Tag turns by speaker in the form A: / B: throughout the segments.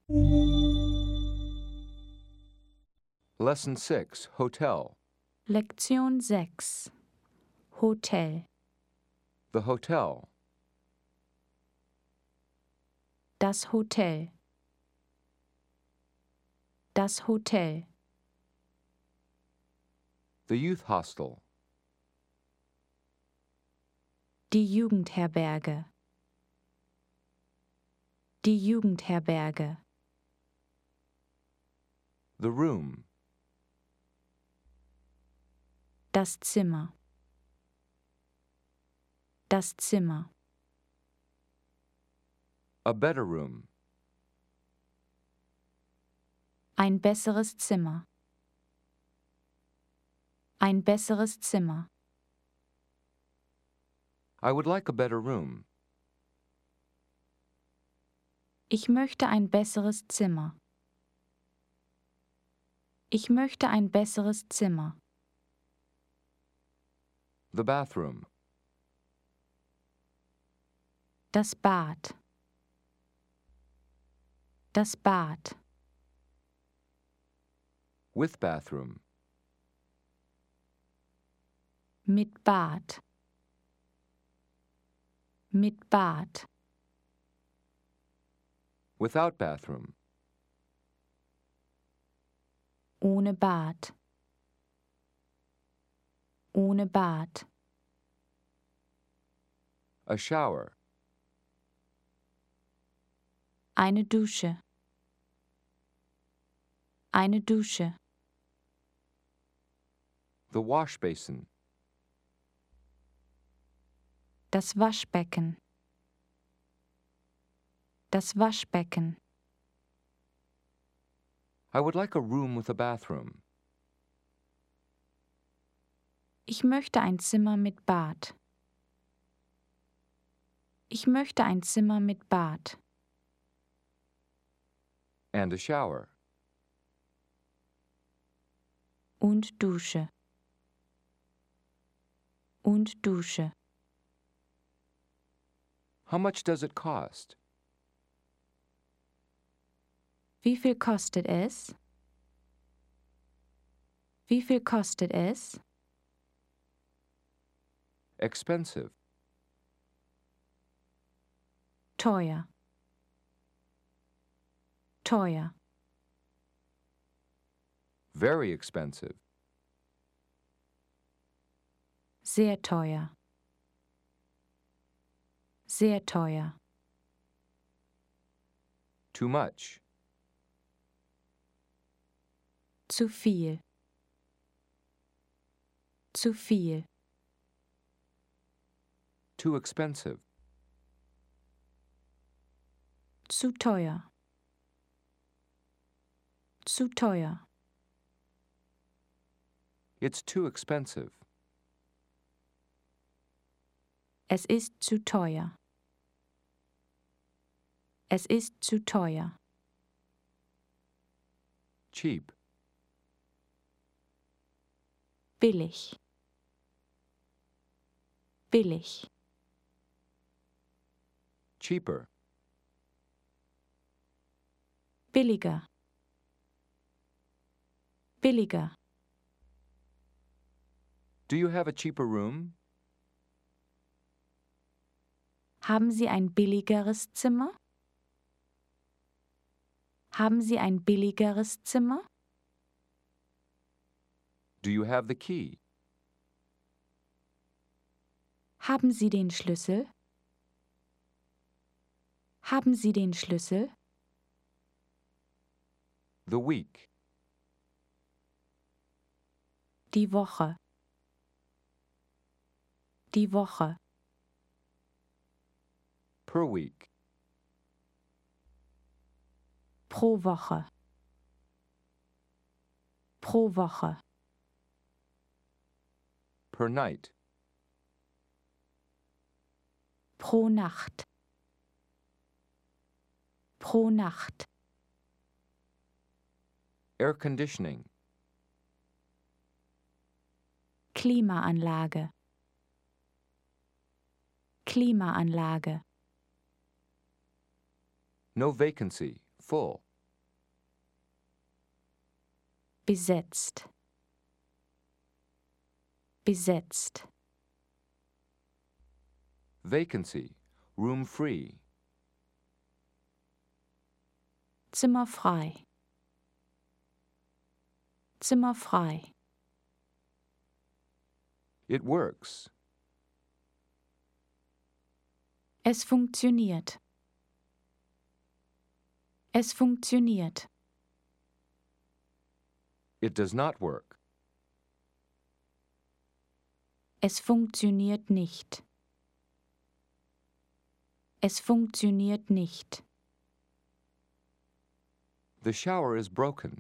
A: Lesson 6, Hotel.
B: Lektion 6 Hotel.
A: The hotel.
B: Das Hotel. Das Hotel.
A: The youth hostel.
B: Die Jugendherberge. Die Jugendherberge.
A: The room.
B: Das Zimmer. Das Zimmer.
A: A better room.
B: Ein besseres Zimmer. Ein besseres Zimmer.
A: I would like a better room.
B: Ich möchte ein besseres Zimmer. Ich möchte ein besseres Zimmer.
A: The bathroom.
B: Das Bad. Das Bad.
A: With bathroom.
B: Mit Bad. Mit Bad.
A: Without bathroom.
B: Ohne Bad. Ohne Bad.
A: A shower.
B: Eine Dusche. Eine Dusche.
A: The wash basin.
B: Das Waschbecken. Das Waschbecken.
A: I would like a room with a bathroom.
B: Ich möchte ein Zimmer mit Bad. Ich möchte ein Zimmer mit Bad.
A: And a shower.
B: Und Dusche. Und Dusche.
A: How much does it cost?
B: Wie viel kostet es? Wie viel kostet es?
A: Expensive.
B: Teuer. Teuer.
A: Very expensive.
B: Sehr teuer. Sehr teuer.
A: Too much.
B: Zu viel. Zu viel.
A: Too expensive.
B: Zu teuer. Zu teuer.
A: It's too expensive.
B: Es ist zu teuer. Es ist zu teuer.
A: Cheap.
B: Billig. Billig.
A: Cheaper.
B: Billiger. Billiger.
A: Do you have a cheaper room?
B: Haben Sie ein billigeres Zimmer? Haben Sie ein billigeres Zimmer?
A: Do you have the key?
B: Haben Sie den Schlüssel? Haben Sie den Schlüssel?
A: The week.
B: Die Woche. Die Woche.
A: Per week.
B: Pro Woche. Pro Woche.
A: Per night.
B: Pro Nacht. Pro Nacht.
A: Air conditioning.
B: Klimaanlage. Klimaanlage.
A: No vacancy. Full.
B: besetzt, besetzt.
A: Vacancy. Room free.
B: Zimmer frei, Zimmer frei.
A: It works.
B: Es funktioniert. Es funktioniert.
A: It does not work.
B: Es funktioniert nicht. Es funktioniert nicht.
A: The shower is broken.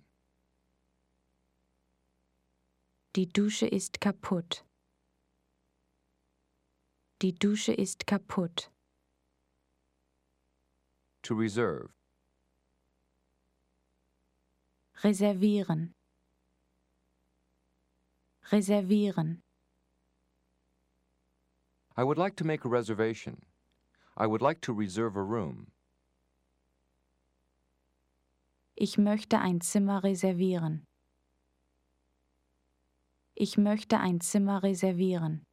B: Die Dusche ist kaputt. Die Dusche ist kaputt.
A: To reserve.
B: Reservieren. Reservieren.
A: I would like to make a reservation. I would like to reserve a room.
B: Ich möchte ein Zimmer reservieren. Ich möchte ein Zimmer reservieren.